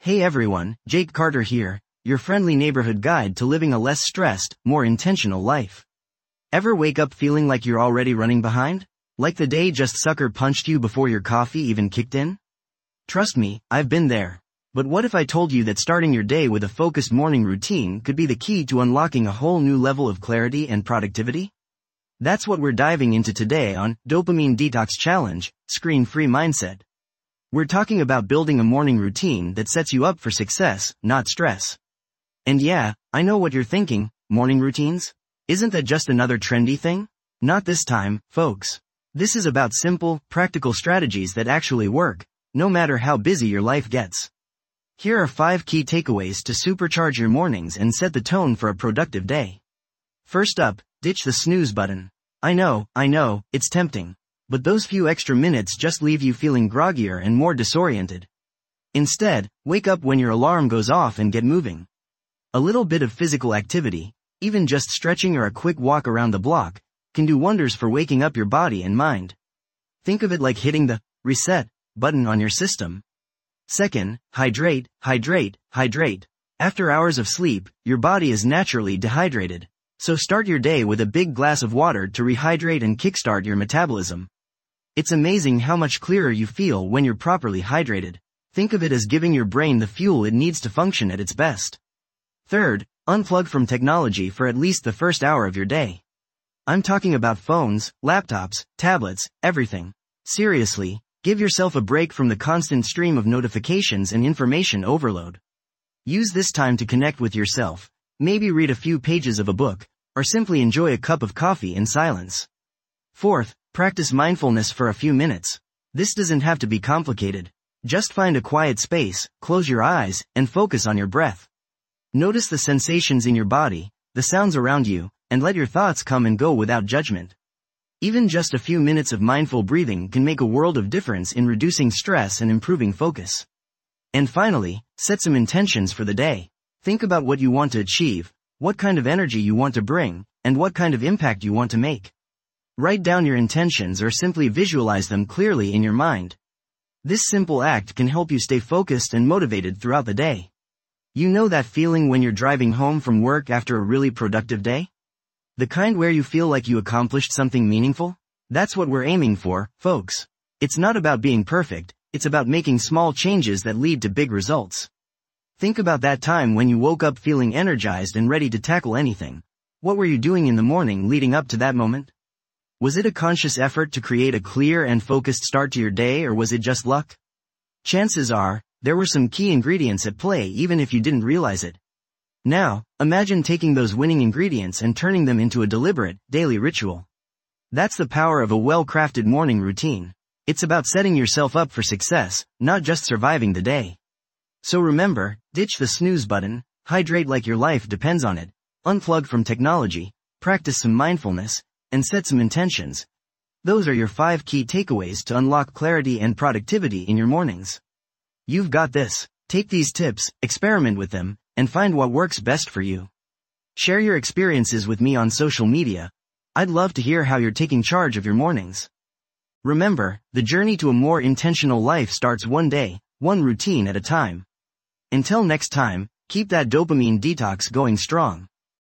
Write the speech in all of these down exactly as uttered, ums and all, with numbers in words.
Hey everyone, Jake Carter here, your friendly neighborhood guide to living a less stressed, more intentional life. Ever wake up feeling like you're already running behind? Like the day just sucker punched you before your coffee even kicked in? Trust me, I've been there. But what if I told you that starting your day with a focused morning routine could be the key to unlocking a whole new level of clarity and productivity? That's what we're diving into today on Dopamine Detox Challenge, Screen-Free Mindset. We're talking about building a morning routine that sets you up for success, not stress. And yeah, I know what you're thinking, morning routines? Isn't that just another trendy thing? Not this time, folks. This is about simple, practical strategies that actually work, no matter how busy your life gets. Here are five key takeaways to supercharge your mornings and set the tone for a productive day. First up, ditch the snooze button. I know, I know, it's tempting. But those few extra minutes just leave you feeling groggier and more disoriented. Instead, wake up when your alarm goes off and get moving. A little bit of physical activity, even just stretching or a quick walk around the block, can do wonders for waking up your body and mind. Think of it like hitting the reset button on your system. Second, hydrate, hydrate, hydrate. After hours of sleep, your body is naturally dehydrated. So start your day with a big glass of water to rehydrate and kickstart your metabolism. It's amazing how much clearer you feel when you're properly hydrated. Think of it as giving your brain the fuel it needs to function at its best. Third, unplug from technology for at least the first hour of your day. I'm talking about phones, laptops, tablets, everything. Seriously, give yourself a break from the constant stream of notifications and information overload. Use this time to connect with yourself, maybe read a few pages of a book, or simply enjoy a cup of coffee in silence. Fourth, practice mindfulness for a few minutes. This doesn't have to be complicated. Just find a quiet space, close your eyes, and focus on your breath. Notice the sensations in your body, the sounds around you, and let your thoughts come and go without judgment. Even just a few minutes of mindful breathing can make a world of difference in reducing stress and improving focus. And finally, set some intentions for the day. Think about what you want to achieve, what kind of energy you want to bring, and what kind of impact you want to make. Write down your intentions or simply visualize them clearly in your mind. This simple act can help you stay focused and motivated throughout the day. You know that feeling when you're driving home from work after a really productive day? The kind where you feel like you accomplished something meaningful? That's what we're aiming for, folks. It's not about being perfect, it's about making small changes that lead to big results. Think about that time when you woke up feeling energized and ready to tackle anything. What were you doing in the morning leading up to that moment? Was it a conscious effort to create a clear and focused start to your day, or was it just luck? Chances are, there were some key ingredients at play even if you didn't realize it. Now, imagine taking those winning ingredients and turning them into a deliberate, daily ritual. That's the power of a well-crafted morning routine. It's about setting yourself up for success, not just surviving the day. So remember, ditch the snooze button, hydrate like your life depends on it, unplug from technology, practice some mindfulness, and set some intentions. Those are your five key takeaways to unlock clarity and productivity in your mornings. You've got this. Take these tips, experiment with them, and find what works best for you. Share your experiences with me on social media. I'd love to hear how you're taking charge of your mornings. Remember, the journey to a more intentional life starts one day, one routine at a time. Until next time, keep that dopamine detox going strong.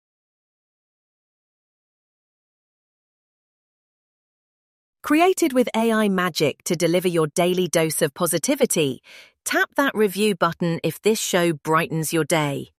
Created with A I magic to deliver your daily dose of positivity, tap that review button if this show brightens your day.